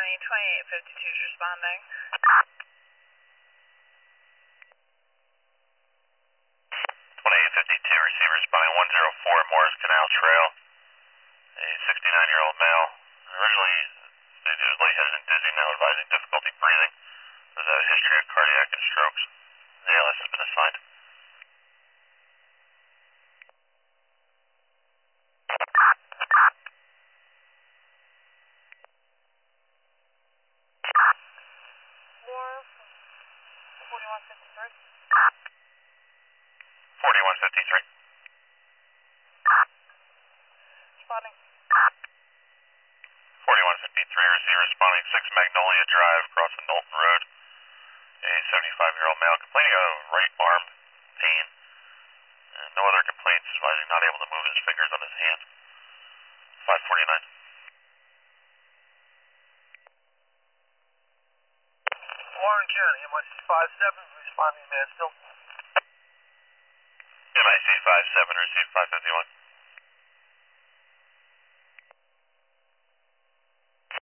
2852 is responding. 2852, receiver responding 104 Morris Canal Trail. A 69-year-old male. Originally, he was lightheaded and dizzy, now advising difficulty breathing. There's a history of cardiac and strokes. The ALS has been assigned. More 4153. 4153. Responding. 4153, receiver responding 6 Magnolia Drive, crossing Knowlton Road. A 75-year-old male complaining of right arm pain. And no other complaints, advising not able to move his fingers on his hand. 549. Warren County, MIC 57, responding to Mansfield. MIC 57, receive 551.